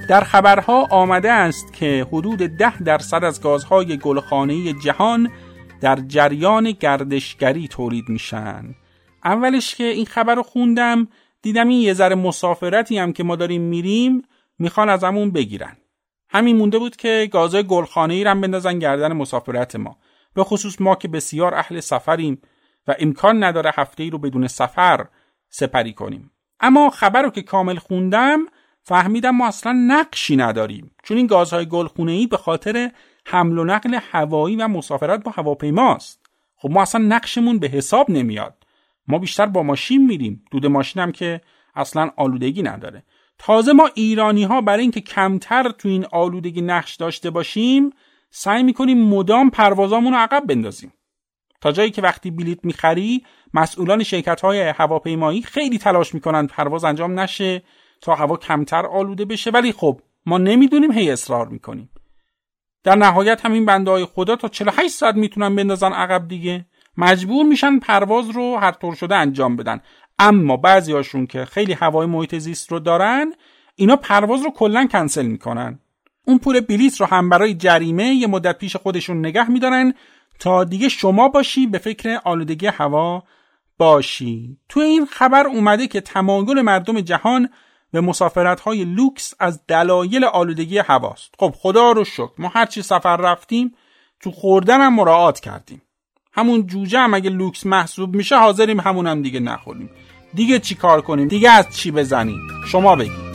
در خبرها آمده است که حدود 10% از گازهای گلخانه‌ای جهان در جریان گردشگری تولید میشن. اولش که این خبر رو خوندم دیدم این یه ذره مسافرتی هم که ما داریم میریم میخوان از همون بگیرن. همین مونده بود که گازهای گلخانه‌ای رو هم بندازن گردن مسافرت ما، به خصوص ما که بسیار اهل سفریم و امکان نداره هفته‌ای رو بدون سفر سپری کنیم. اما خبر رو که کامل خوندم فهمیدم ما اصلا نقشی نداریم، چون این گازهای گلخانه‌ای به خاطر حمل و نقل هوایی و مسافرت با هواپیماست. خب ما اصلا نقشمون به حساب نمیاد. ما بیشتر با ماشین میریم، دود ماشین هم که اصلا آلودگی نداره. تازه ما ایرانی ها برای اینکه کمتر تو این آلودگی نقش داشته باشیم سعی میکنیم مدام پروازامون رو عقب بندازیم، تا جایی که وقتی بلیط میخری مسئولان شرکت های هواپیمایی خیلی تلاش میکنن پرواز انجام نشه تا هوا کمتر آلوده بشه، ولی خب ما نمیدونیم، هی اصرار میکنیم. در نهایت همین بنده های خدا تا 48 ساعت میتونن بندازن عقب دیگه، مجبور میشن پرواز رو هر طور شده انجام بدن. اما بعضی هاشون که خیلی هوای محیط زیست رو دارن اینا پرواز رو کلن کنسل میکنن. اون پول بلیط رو هم برای جریمه یه مدت پیش خودشون نگه میدارن تا دیگه شما باشی به فکر آلودگی هوا باشی. تو این خبر اومده که تمایل مردم جهان به مسافرت‌های لوکس از دلایل آلودگی هواست. خب خدا رو شکر ما هر چی سفر رفتیم تو خوردن هم مراعات کردیم. همون جوجه هم اگه لوکس محسوب میشه حاضریم همون هم دیگه نخوریم. دیگه چی کار کنیم؟ دیگه از چی بزنیم؟ شما بگید.